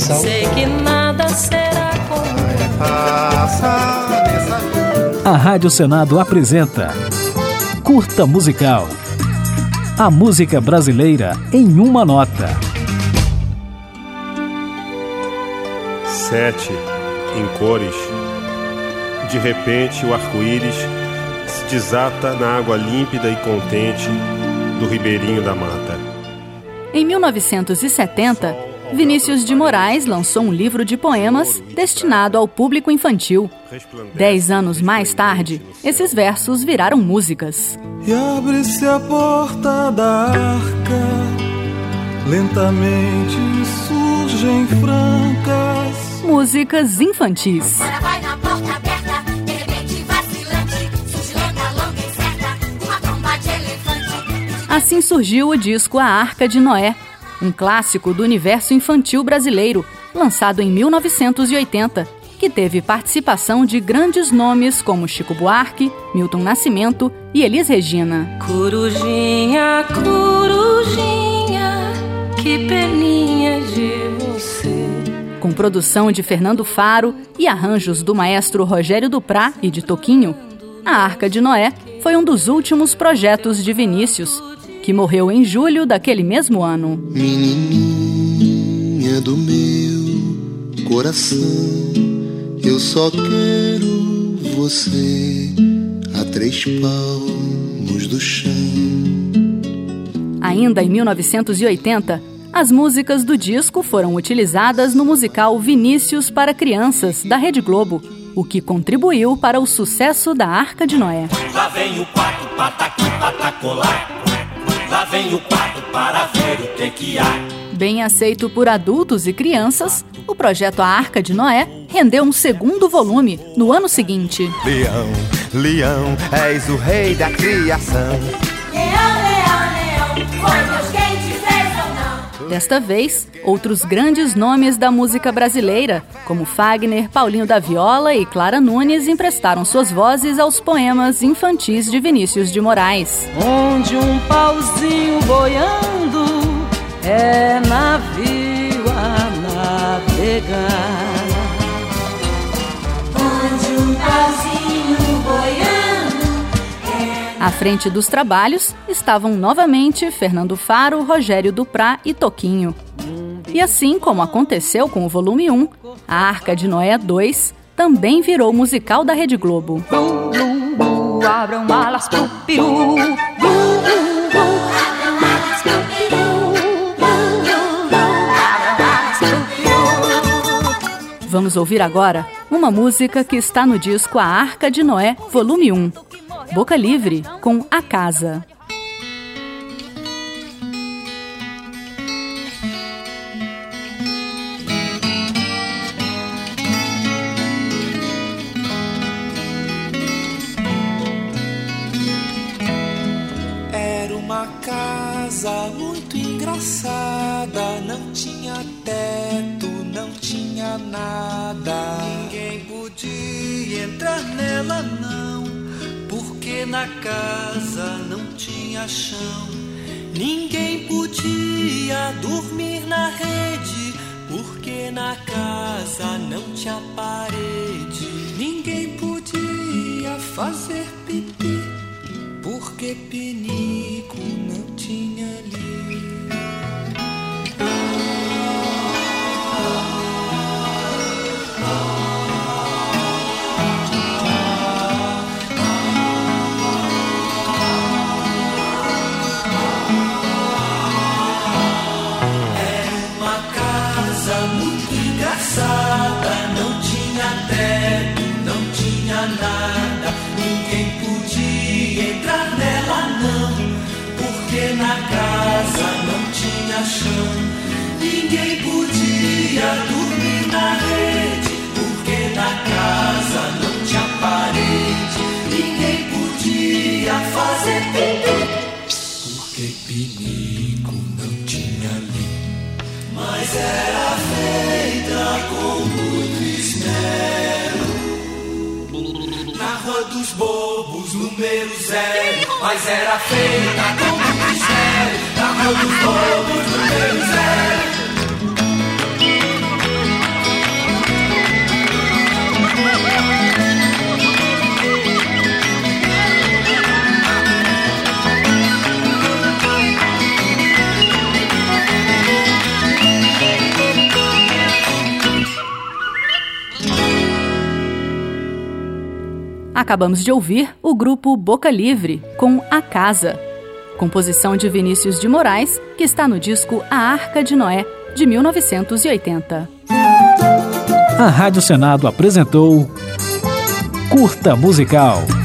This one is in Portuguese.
coração. Sei que nada será como A Rádio Senado apresenta Curta Musical. A música brasileira em uma nota. 7 em cores. De repente o arco-íris se desata na água límpida e contente do ribeirinho da mata. Em 1970, Vinícius de Moraes lançou um livro de poemas destinado ao público infantil. 10 anos mais tarde, esses versos viraram músicas. E abre-se a porta da arca, lentamente surgem francas músicas infantis. Agora vai na porta aberta, de repente vacilante, surge lenta, longa e certa, uma tromba de elefante. Assim surgiu o disco A Arca de Noé, um clássico do universo infantil brasileiro, lançado em 1980, que teve participação de grandes nomes como Chico Buarque, Milton Nascimento e Elis Regina. Corujinha, corujinha, que peninha de você. Com produção de Fernando Faro e arranjos do maestro Rogério Duprá e de Toquinho, A Arca de Noé foi um dos últimos projetos de Vinícius, que morreu em julho daquele mesmo ano. Menininha do meu coração, eu só quero você a 3 palmos do chão. Ainda em 1980, as músicas do disco foram utilizadas no musical Vinícius para Crianças, da Rede Globo, o que contribuiu para o sucesso da Arca de Noé. Lá vem o pato, pataqui, patacolar. Lá vem o pato para ver o que há. Bem aceito por adultos e crianças, o projeto A Arca de Noé rendeu um segundo volume no ano seguinte. Leão, leão, és o rei da criação. Leão, leão, leão, foi Deus quem te fez ou não? Desta vez, outros grandes nomes da música brasileira, como Fagner, Paulinho da Viola e Clara Nunes, emprestaram suas vozes aos poemas infantis de Vinícius de Moraes. Onde um pauzinho boiando é navio a navegar. Onde um pauzinho boiando À frente dos trabalhos estavam novamente Fernando Faro, Rogério Duprá e Toquinho. E assim como aconteceu com o volume 1, A Arca de Noé 2 também virou musical da Rede Globo. Abram alas pro peru. Vamos ouvir agora uma música que está no disco A Arca de Noé, volume 1. Boca Livre, com A Casa. Era uma casa muito engraçada, não tinha teto, não tinha nada. Ninguém podia entrar nela não, porque na casa não tinha chão. Ninguém podia dormir na rede, porque na casa não tinha parede. Ninguém podia fazer pipi, porque pinico não tinha ali. Não tinha teto, não tinha nada. Ninguém podia entrar nela não, porque na casa não tinha chão. Ninguém podia dormir na rede, porque na casa não tinha parede. Ninguém podia fazer pipi, porque pinico não tinha ali. Mas era feita com muito esmero, na Rua dos Bobos, número 0. Mas era feita com muito esmero, na Rua dos Bobos, número 0. Acabamos de ouvir o grupo Boca Livre, com A Casa, composição de Vinícius de Moraes, que está no disco A Arca de Noé, de 1980. A Rádio Senado apresentou Curta Musical.